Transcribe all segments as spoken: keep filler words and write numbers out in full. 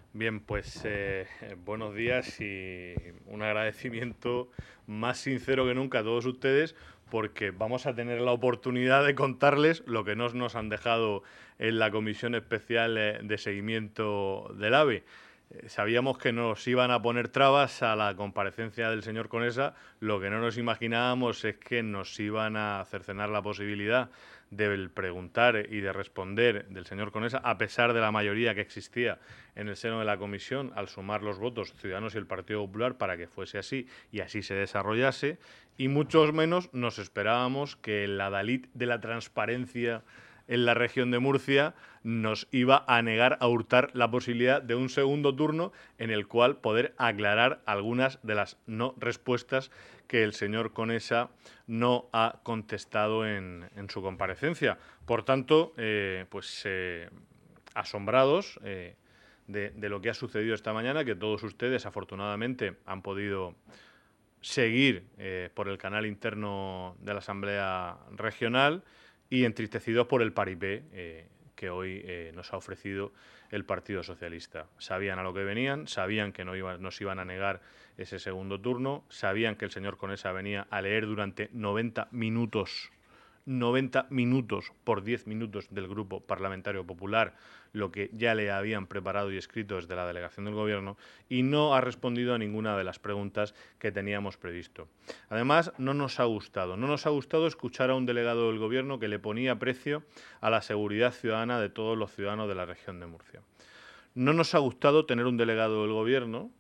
Bien, pues eh, buenos días y un agradecimiento más sincero que nunca a todos ustedes porque vamos a tener la oportunidad de contarles lo que nos, nos han dejado en la Comisión Especial eh, de Seguimiento del AVE. Eh, Sabíamos que nos iban a poner trabas a la comparecencia del señor Conesa, lo que no nos imaginábamos es que nos iban a cercenar la posibilidad de preguntar y de responder del señor Conesa, a pesar de la mayoría que existía en el seno de la comisión, al sumar los votos Ciudadanos y el Partido Popular para que fuese así y así se desarrollase, y muchos menos nos esperábamos que el adalid de la transparencia en la región de Murcia nos iba a negar a hurtar la posibilidad de un segundo turno en el cual poder aclarar algunas de las no respuestas que el señor Conesa no ha contestado en, en su comparecencia. Por tanto, eh, pues eh, asombrados eh, de, de lo que ha sucedido esta mañana, que todos ustedes afortunadamente han podido seguir eh, por el canal interno de la Asamblea Regional y entristecidos por el paripé eh, que hoy eh, nos ha ofrecido el Partido Socialista. Sabían a lo que venían, sabían que no iba, nos iban a negar ese segundo turno, sabían que el señor Conesa venía a leer durante noventa minutos noventa minutos por diez minutos del Grupo Parlamentario Popular, lo que ya le habían preparado y escrito desde la delegación del Gobierno, y no ha respondido a ninguna de las preguntas que teníamos previsto. Además, no nos ha gustado. No nos ha gustado escuchar a un delegado del Gobierno que le ponía precio a la seguridad ciudadana de todos los ciudadanos de la región de Murcia. No nos ha gustado tener un delegado del Gobierno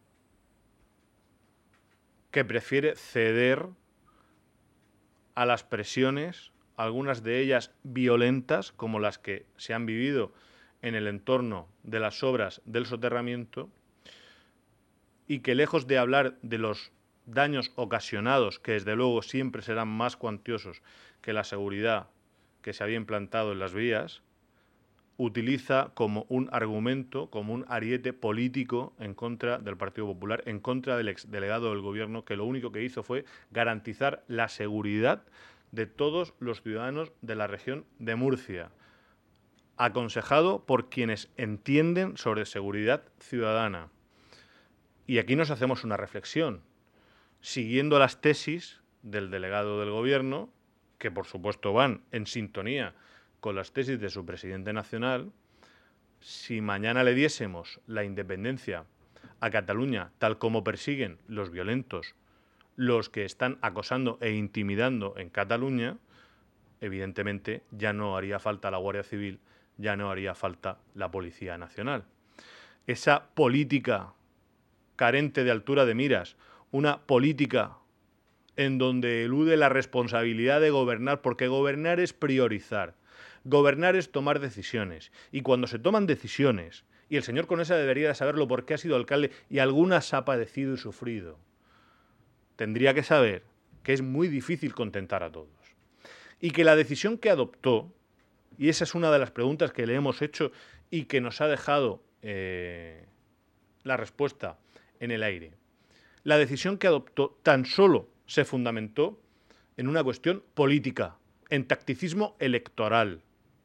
que prefiere ceder a las presiones, algunas de ellas violentas, como las que se han vivido en el entorno de las obras del soterramiento, y que lejos de hablar de los daños ocasionados, que desde luego siempre serán más cuantiosos que la seguridad que se había implantado en las vías, utiliza como un argumento, como un ariete político en contra del Partido Popular, en contra del exdelegado del Gobierno, que lo único que hizo fue garantizar la seguridad de todos los ciudadanos de la región de Murcia, aconsejado por quienes entienden sobre seguridad ciudadana. Y aquí nos hacemos una reflexión, siguiendo las tesis del delegado del Gobierno, que por supuesto van en sintonía con las tesis de su presidente nacional. Si mañana le diésemos la independencia a Cataluña, tal como persiguen los violentos, los que están acosando e intimidando en Cataluña, evidentemente ya no haría falta la Guardia Civil, ya no haría falta la Policía Nacional. Esa política carente de altura de miras, una política en donde elude la responsabilidad de gobernar, porque gobernar es priorizar, gobernar es tomar decisiones, y cuando se toman decisiones, y el señor Conesa debería de saberlo porque ha sido alcalde y algunas ha padecido y sufrido, tendría que saber que es muy difícil contentar a todos. Y que la decisión que adoptó, y esa es una de las preguntas que le hemos hecho y que nos ha dejado eh, la respuesta en el aire, la decisión que adoptó tan solo se fundamentó en una cuestión política, en tacticismo electoral,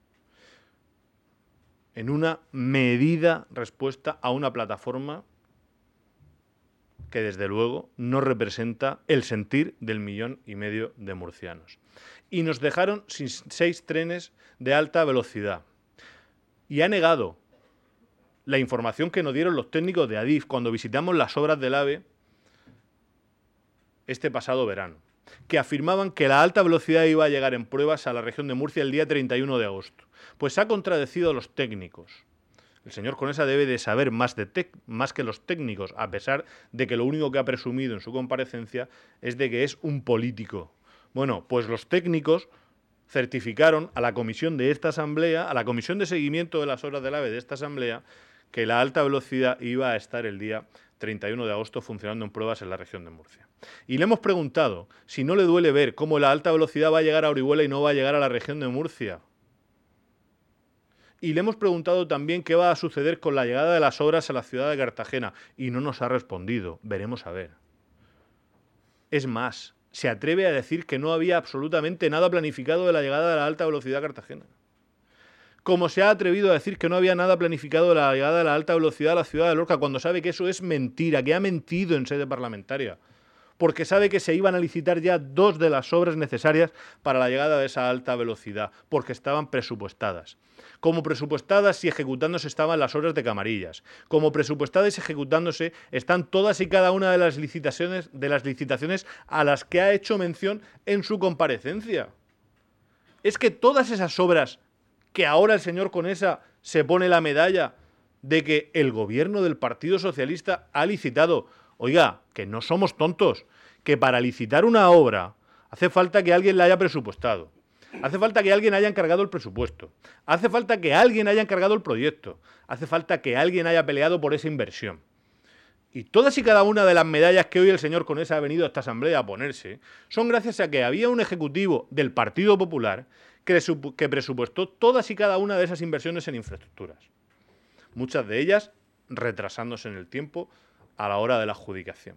en una medida respuesta a una plataforma que desde luego no representa el sentir del millón y medio de murcianos. Y nos dejaron sin seis trenes de alta velocidad. Y ha negado la información que nos dieron los técnicos de Adif cuando visitamos las obras del AVE este pasado verano, que afirmaban que la alta velocidad iba a llegar en pruebas a la región de Murcia el día treinta y uno de agosto. Pues ha contradecido a los técnicos. El señor Conesa debe de saber más, de tec- más que los técnicos, a pesar de que lo único que ha presumido en su comparecencia es de que es un político. Bueno, pues los técnicos certificaron a la comisión de esta asamblea, a la comisión de seguimiento de las obras del AVE de esta asamblea, que la alta velocidad iba a estar el día treinta y uno de agosto funcionando en pruebas en la región de Murcia. Y le hemos preguntado si no le duele ver cómo la alta velocidad va a llegar a Orihuela y no va a llegar a la región de Murcia. Y le hemos preguntado también qué va a suceder con la llegada de las obras a la ciudad de Cartagena. Y no nos ha respondido. Veremos a ver. Es más, se atreve a decir que no había absolutamente nada planificado de la llegada de la alta velocidad a Cartagena. como se ha atrevido a decir que no había nada planificado de la llegada de la alta velocidad a la ciudad de Lorca, cuando sabe que eso es mentira, que ha mentido en sede parlamentaria, porque sabe que se iban a licitar ya dos de las obras necesarias para la llegada de esa alta velocidad, porque estaban presupuestadas. Como presupuestadas y ejecutándose estaban las obras de Camarillas. Como presupuestadas y ejecutándose están todas y cada una de las licitaciones, de las licitaciones a las que ha hecho mención en su comparecencia. Es que todas esas obras que ahora el señor Conesa se pone la medalla de que el gobierno del Partido Socialista ha licitado. Oiga, que no somos tontos, que para licitar una obra hace falta que alguien la haya presupuestado, hace falta que alguien haya encargado el presupuesto, hace falta que alguien haya encargado el proyecto, hace falta que alguien haya peleado por esa inversión. Y todas y cada una de las medallas que hoy el señor Conesa ha venido a esta asamblea a ponerse son gracias a que había un ejecutivo del Partido Popular que, que presupuestó todas y cada una de esas inversiones en infraestructuras. Muchas de ellas retrasándose en el tiempo a la hora de la adjudicación.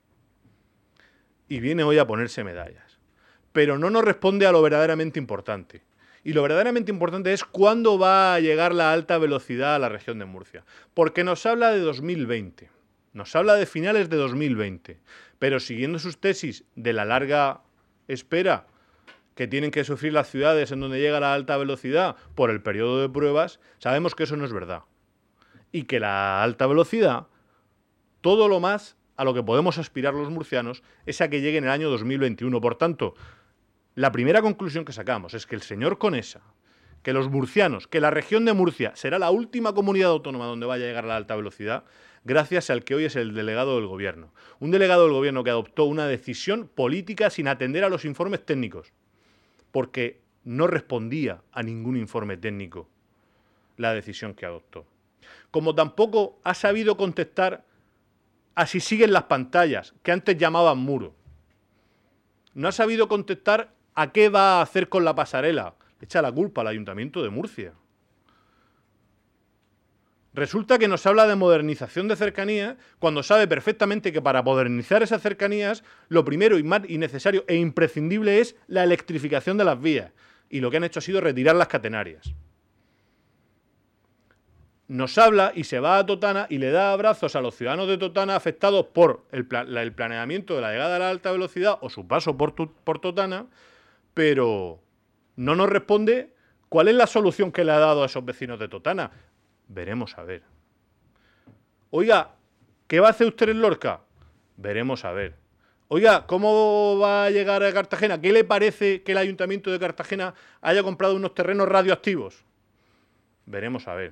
Y viene hoy a ponerse medallas. Pero no nos responde a lo verdaderamente importante. Y lo verdaderamente importante es cuándo va a llegar la alta velocidad a la región de Murcia. Porque nos habla de dos mil veinte. Nos habla de finales de dos mil veinte. Pero siguiendo sus tesis de la larga espera que tienen que sufrir las ciudades en donde llega la alta velocidad por el periodo de pruebas, sabemos que eso no es verdad. Y que la alta velocidad, todo lo más a lo que podemos aspirar los murcianos, es a que llegue en el año dos mil veintiuno. Por tanto, la primera conclusión que sacamos es que el señor Conesa, que los murcianos, que la región de Murcia será la última comunidad autónoma donde vaya a llegar la alta velocidad, gracias al que hoy es el delegado del gobierno. Un delegado del gobierno que adoptó una decisión política sin atender a los informes técnicos, porque no respondía a ningún informe técnico la decisión que adoptó. Como tampoco ha sabido contestar a si siguen las pantallas, que antes llamaban muro. No ha sabido contestar a qué va a hacer con la pasarela. Echa la culpa al Ayuntamiento de Murcia. Resulta que nos habla de modernización de cercanías cuando sabe perfectamente que para modernizar esas cercanías lo primero y más y necesario e imprescindible es la electrificación de las vías. Y lo que han hecho ha sido retirar las catenarias. Nos habla y se va a Totana y le da abrazos a los ciudadanos de Totana afectados por el, pla el planeamiento de la llegada a la alta velocidad o su paso por, por Totana, pero no nos responde cuál es la solución que le ha dado a esos vecinos de Totana. Veremos a ver. Oiga, ¿qué va a hacer usted en Lorca? Veremos a ver. Oiga, ¿cómo va a llegar a Cartagena? ¿Qué le parece que el Ayuntamiento de Cartagena haya comprado unos terrenos radioactivos? Veremos a ver.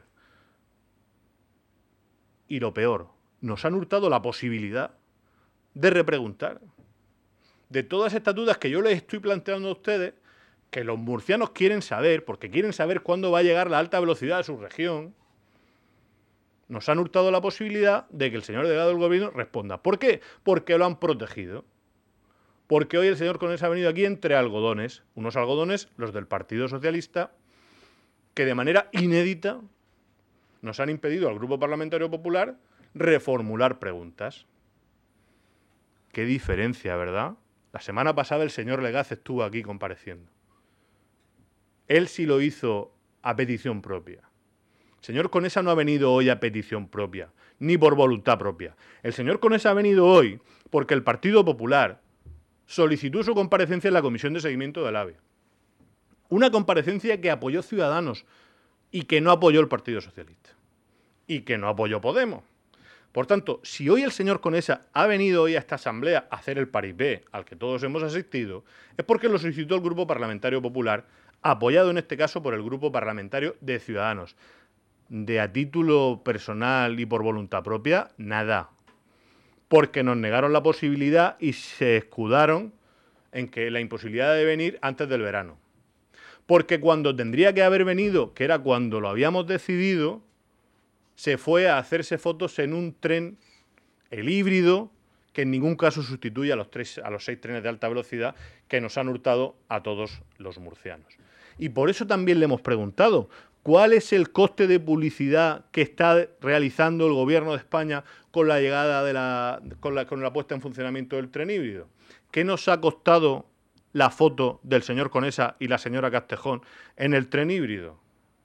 Y lo peor, nos han hurtado la posibilidad de repreguntar. De todas estas dudas que yo les estoy planteando a ustedes, que los murcianos quieren saber, porque quieren saber cuándo va a llegar la alta velocidad a su región, nos han hurtado la posibilidad de que el señor delegado del gobierno responda. ¿Por qué? Porque lo han protegido. Porque hoy el señor Conesa ha venido aquí entre algodones, unos algodones, los del Partido Socialista, que de manera inédita nos han impedido al Grupo Parlamentario Popular reformular preguntas. Qué diferencia, ¿verdad? La semana pasada el señor Legaz estuvo aquí compareciendo. Él sí lo hizo a petición propia. El señor Conesa no ha venido hoy a petición propia, ni por voluntad propia. El señor Conesa ha venido hoy porque el Partido Popular solicitó su comparecencia en la Comisión de Seguimiento del AVE. Una comparecencia que apoyó Ciudadanos y que no apoyó el Partido Socialista. Y que no apoyó Podemos. Por tanto, si hoy el señor Conesa ha venido hoy a esta asamblea a hacer el paripé al que todos hemos asistido, es porque lo solicitó el Grupo Parlamentario Popular, apoyado en este caso por el Grupo Parlamentario de Ciudadanos. De a título personal y por voluntad propia, nada. Porque nos negaron la posibilidad y se escudaron en que la imposibilidad de venir antes del verano. Porque cuando tendría que haber venido, que era cuando lo habíamos decidido, se fue a hacerse fotos en un tren, el híbrido, que en ningún caso sustituye a los, tres, a los seis trenes de alta velocidad que nos han hurtado a todos los murcianos. Y por eso también le hemos preguntado, ¿cuál es el coste de publicidad que está realizando el Gobierno de España con la llegada de la, con la, con la puesta en funcionamiento del tren híbrido? ¿Qué nos ha costado la foto del señor Conesa y la señora Castejón en el tren híbrido?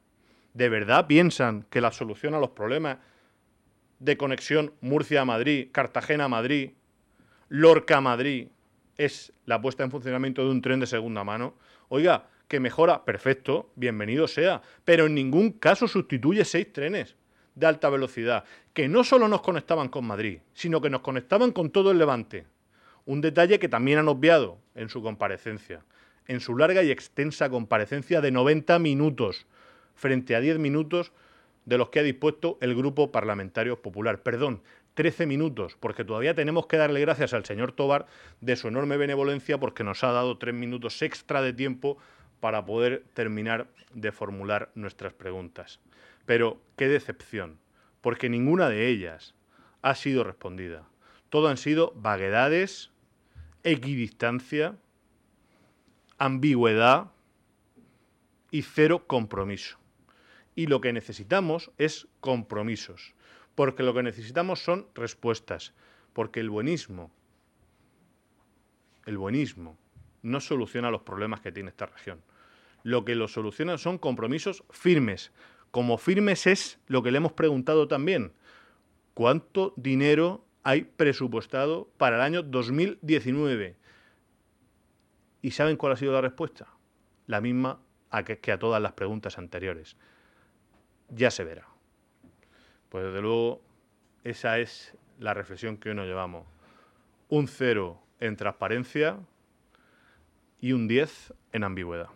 ¿De verdad piensan que la solución a los problemas de conexión Murcia-Madrid, Cartagena-Madrid, Lorca-Madrid es la puesta en funcionamiento de un tren de segunda mano? Oiga, que mejora, perfecto, bienvenido sea, pero en ningún caso sustituye seis trenes de alta velocidad, que no solo nos conectaban con Madrid, sino que nos conectaban con todo el Levante. Un detalle que también han obviado en su comparecencia, en su larga y extensa comparecencia de noventa minutos, frente a diez minutos de los que ha dispuesto el Grupo Parlamentario Popular. Perdón, trece minutos, porque todavía tenemos que darle gracias al señor Tobar de su enorme benevolencia porque nos ha dado tres minutos extra de tiempo para poder terminar de formular nuestras preguntas. Pero qué decepción, porque ninguna de ellas ha sido respondida. Todo han sido vaguedades, equidistancia, ambigüedad y cero compromiso. Y lo que necesitamos es compromisos, porque lo que necesitamos son respuestas, porque el buenismo, el buenismo no soluciona los problemas que tiene esta región. Lo que lo soluciona son compromisos firmes. Como firmes es lo que le hemos preguntado también. ¿Cuánto dinero hay presupuestado para el año dos mil diecinueve? ¿Y saben cuál ha sido la respuesta? La misma a que, que a todas las preguntas anteriores. Ya se verá. Pues desde luego esa es la reflexión que hoy nos llevamos. Un cero en transparencia y un diez en ambigüedad.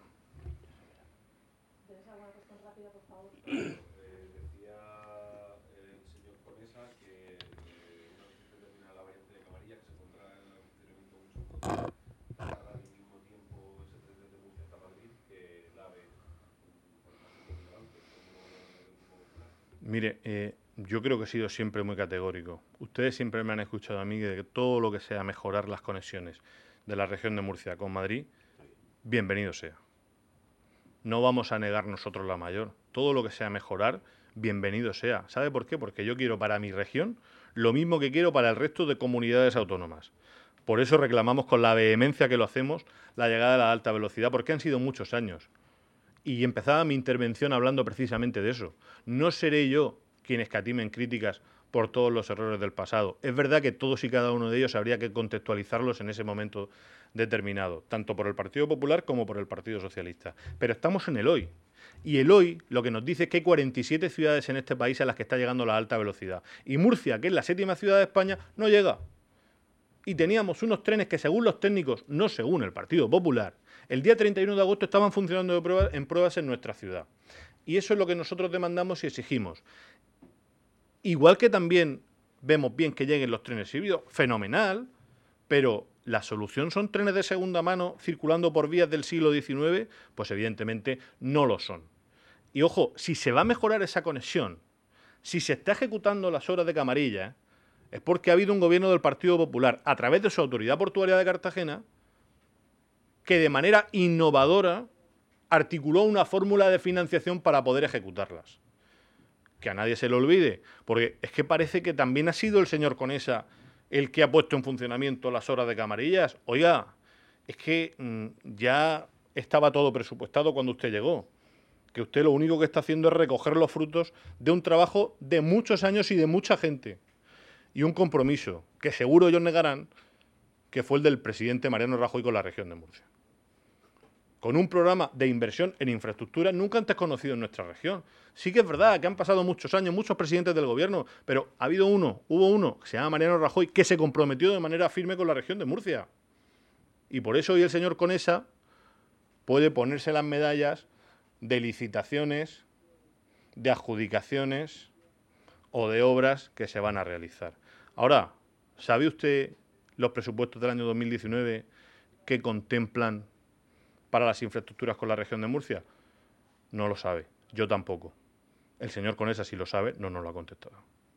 ¿Tienes alguna cuestión rápida, por favor? Eh, decía el señor Conesa que eh, una vez que se termina la variante de Camarilla, que se pondrá en el funcionamiento mucho pasará al mismo tiempo ese tren desde Murcia hasta Madrid que el AVE por delante, como el Grupo Popular. Mire, eh, yo creo que he sido siempre muy categórico. Ustedes siempre me han escuchado a mí de que todo lo que sea mejorar las conexiones de la región de Murcia con Madrid, bienvenido sea. No vamos a negar nosotros la mayor. Todo lo que sea mejorar, bienvenido sea. ¿Sabe por qué? Porque yo quiero para mi región lo mismo que quiero para el resto de comunidades autónomas. Por eso reclamamos con la vehemencia que lo hacemos la llegada a la alta velocidad, porque han sido muchos años. Y empezaba mi intervención hablando precisamente de eso. No seré yo quien escatime en críticas por todos los errores del pasado. Es verdad que todos y cada uno de ellos habría que contextualizarlos en ese momento determinado, tanto por el Partido Popular como por el Partido Socialista. Pero estamos en el hoy. Y el hoy lo que nos dice es que hay cuarenta y siete ciudades en este país a las que está llegando la alta velocidad. Y Murcia, que es la séptima ciudad de España, no llega. Y teníamos unos trenes que, según los técnicos, no según el Partido Popular, el día treinta y uno de agosto estaban funcionando de prueba, en pruebas en nuestra ciudad. Y eso es lo que nosotros demandamos y exigimos. Igual que también vemos bien que lleguen los trenes híbridos, fenomenal, pero la solución son trenes de segunda mano circulando por vías del siglo diecinueve, pues evidentemente no lo son. Y ojo, si se va a mejorar esa conexión, si se está ejecutando las obras de Camarilla, ¿eh? es porque ha habido un gobierno del Partido Popular, a través de su Autoridad Portuaria de Cartagena, que de manera innovadora articuló una fórmula de financiación para poder ejecutarlas. Que a nadie se le olvide, porque es que parece que también ha sido el señor Conesa el que ha puesto en funcionamiento las obras de Camarillas. Oiga, es que mmm, ya estaba todo presupuestado cuando usted llegó. Que usted lo único que está haciendo es recoger los frutos de un trabajo de muchos años y de mucha gente. Y un compromiso, que seguro ellos negarán, que fue el del presidente Mariano Rajoy con la región de Murcia. Con un programa de inversión en infraestructura nunca antes conocido en nuestra región. Sí que es verdad que han pasado muchos años, muchos presidentes del gobierno, pero ha habido uno, hubo uno, que se llama Mariano Rajoy, que se comprometió de manera firme con la región de Murcia. Y por eso hoy el señor Conesa puede ponerse las medallas de licitaciones, de adjudicaciones o de obras que se van a realizar. Ahora, ¿sabe usted los presupuestos del año dos mil diecinueve que contemplan para las infraestructuras con la región de Murcia? No lo sabe, yo tampoco. El señor Conesa, si lo sabe, no nos lo ha contestado.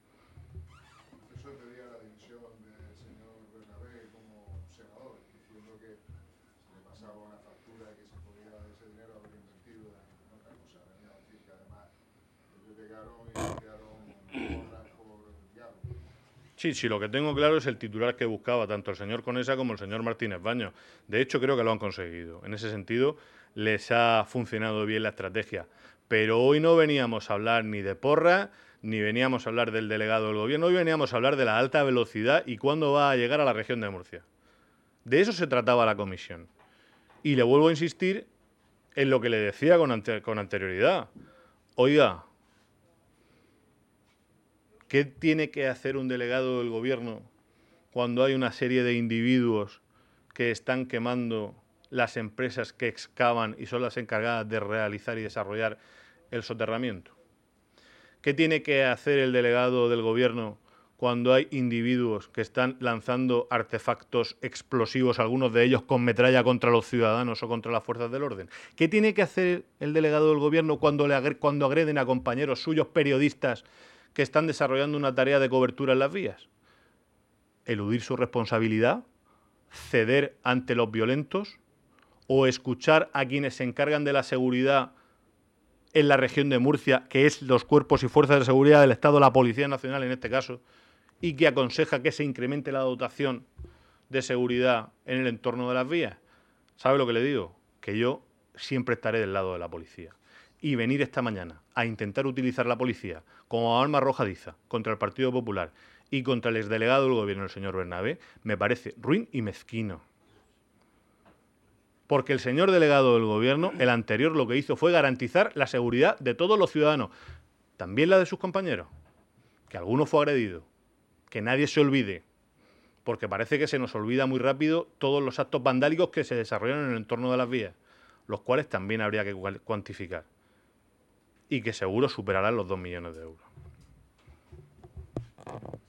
Eso pedía la dimisión del señor Bernabé como senador, diciendo que se le pasaba una factura y que se podía ese dinero haber invertido en otra cosa. Venía a decir que además ellos llegaron y quedaron borras por el diálogo. Sí, sí, lo que tengo claro es el titular que buscaba tanto el señor Conesa como el señor Martínez Baños. De hecho, creo que lo han conseguido. En ese sentido, les ha funcionado bien la estrategia. Pero hoy no veníamos a hablar ni de Porra, ni veníamos a hablar del delegado del gobierno, hoy veníamos a hablar de la alta velocidad y cuándo va a llegar a la región de Murcia. De eso se trataba la comisión. Y le vuelvo a insistir en lo que le decía con, ante- con anterioridad. Oiga, ¿qué tiene que hacer un delegado del gobierno cuando hay una serie de individuos que están quemando las empresas que excavan y son las encargadas de realizar y desarrollar el soterramiento? ¿Qué tiene que hacer el delegado del gobierno cuando hay individuos que están lanzando artefactos explosivos, algunos de ellos con metralla contra los ciudadanos o contra las fuerzas del orden? ¿Qué tiene que hacer el delegado del gobierno cuando, le agre- cuando agreden a compañeros suyos periodistas que están desarrollando una tarea de cobertura en las vías? ¿Eludir su responsabilidad? ¿Ceder ante los violentos? ¿O escuchar a quienes se encargan de la seguridad en la región de Murcia, que es los cuerpos y fuerzas de seguridad del Estado, la Policía Nacional en este caso, y que aconseja que se incremente la dotación de seguridad en el entorno de las vías? ¿Sabe lo que le digo? Que yo siempre estaré del lado de la policía. Y venir esta mañana a intentar utilizar la policía como arma arrojadiza contra el Partido Popular y contra el exdelegado del gobierno, el señor Bernabé, me parece ruin y mezquino. Porque el señor delegado del gobierno, el anterior, lo que hizo fue garantizar la seguridad de todos los ciudadanos, también la de sus compañeros, que alguno fue agredido, que nadie se olvide, porque parece que se nos olvida muy rápido todos los actos vandálicos que se desarrollan en el entorno de las vías, los cuales también habría que cuantificar y que seguro superarán los dos millones de euros.